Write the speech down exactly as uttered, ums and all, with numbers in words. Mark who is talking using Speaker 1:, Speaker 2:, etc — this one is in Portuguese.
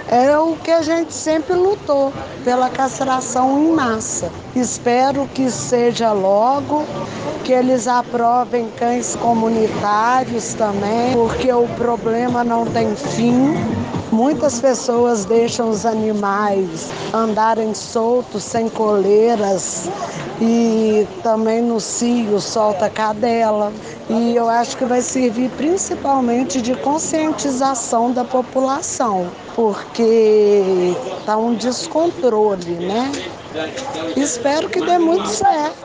Speaker 1: É o que a gente sempre lutou, pela castração em massa. Espero que seja logo, que eles aprovem cães comunitários também, porque o problema não tem fim. Muitas pessoas deixam os animais andarem soltos, sem coleiras, e também no cio solta cadela. E eu acho que vai servir principalmente de conscientização da população, porque está um descontrole, né? Espero que dê muito certo.